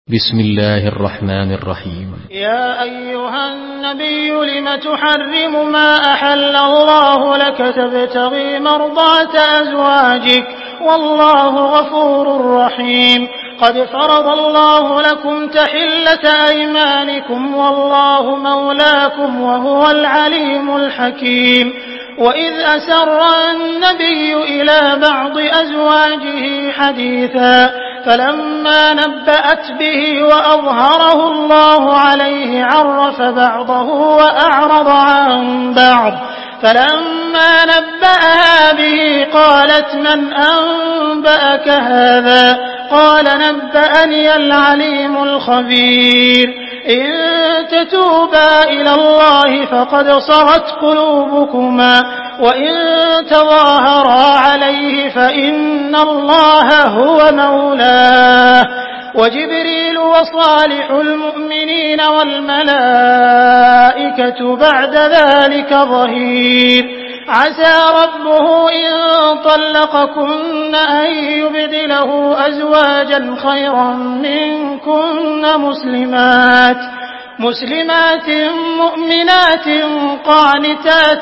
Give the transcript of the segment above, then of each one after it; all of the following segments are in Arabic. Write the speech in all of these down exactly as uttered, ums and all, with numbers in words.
بسم الله الرحمن الرحيم. يا أيها النبي لم تحرم ما أحل الله لك تبتغي مرضات أزواجك والله غفور رحيم. قد فرض الله لكم تحلة أيمانكم والله مولاكم وهو العليم الحكيم. وإذ أسر النبي إلى بعض أزواجه حديثا فلما نبأت به وأظهره الله عليه عرف بعضه وأعرض عن بعض. فلما نبأها به قالت من أنبأك هذا؟ قال نبأني العليم الخبير. إن تتوبا إلى الله فقد صغت قلوبكما وإن تظاهرا عليه فإن الله هو مولاه وجبريل وصالح المؤمنين والملائكة بعد ذلك ظهير. عسى ربه إن طلقكن أن يبدله أزواجا خيرا منكن مسلمات مسلمات مؤمنات قانتات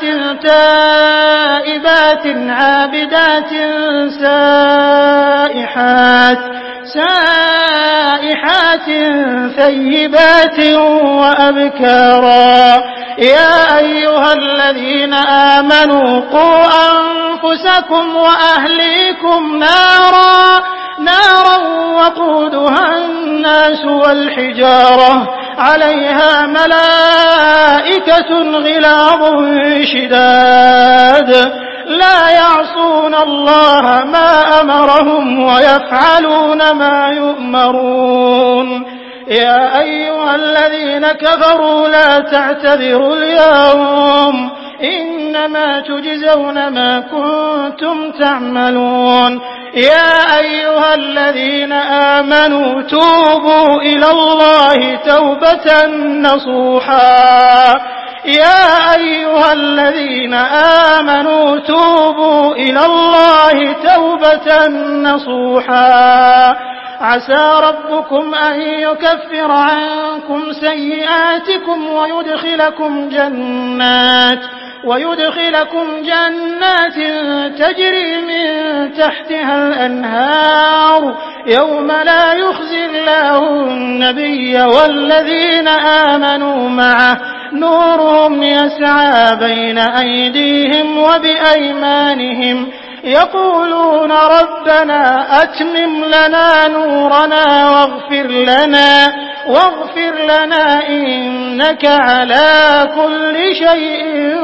تائبات عابدات سائحات سائحات ثيبات وأبكارا. يا أيها الذين آمنوا قوا أنفسكم وأهليكم نارا نارا وقودها الناس والحجارة عليها ملائكة غلاظ شداد لا يعصون الله ما أمرهم ويفعلون ما يؤمرون. يا أيها الذين كفروا لا تعتذروا اليوم إنما تجزون ما كنتم تعملون. يا أيها الذين آمنوا توبوا إلى الله توبة نصوحا يا أيها الذين آمنوا توبوا إلى الله توبة نصوحا عسى ربكم أن يكفر عنكم سيئاتكم ويدخلكم جنات ويدخلكم جنات تجري من تحتها الأنهار يوم لا يخزي الله النبي والذين آمنوا معه نورهم يسعى بين أيديهم وبأيمانهم يقولون ربنا أتمم لنا نورنا واغفر لنا واغفر لنا إنك على كل شيء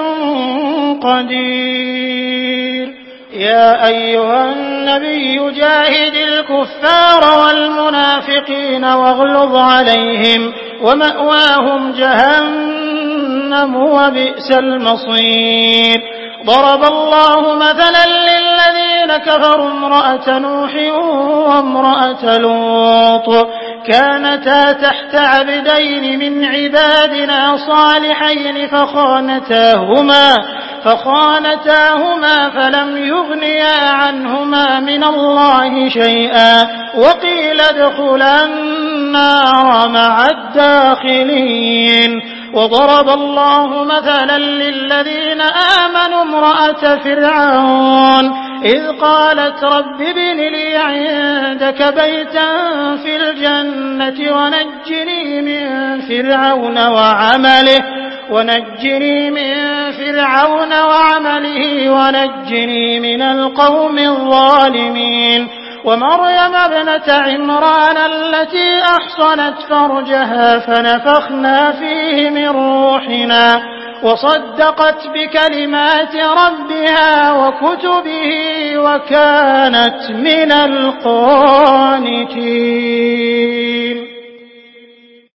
قدير. يا أيها النبي جاهد الكفار والمنافقين واغلظ عليهم ومأواهم جهنم وبئس المصير. ضرب الله مثلا للذين كفروا امرأة نوح وامرأة لوط كانتا تحت عبدين من عبادنا صالحين فخانتاهما فخانتاهما فلم يغنيا عنهما من الله شيئا وقيل ادخلا النار مع الداخلين. وضرب الله مثلا للذين آمنوا امرأة فرعون إذ قالت رب ابن لي عندك بيتا في الجنة ونجني من فرعون وعمله ونجني من فرعون وعمله ونجني من القوم الظالمين. ومريم ابنة عمران التي أحصنت فرجها فنفخنا فيه من روحنا وصدقت بكلمات ربها وكتبه وكانت من القانتين.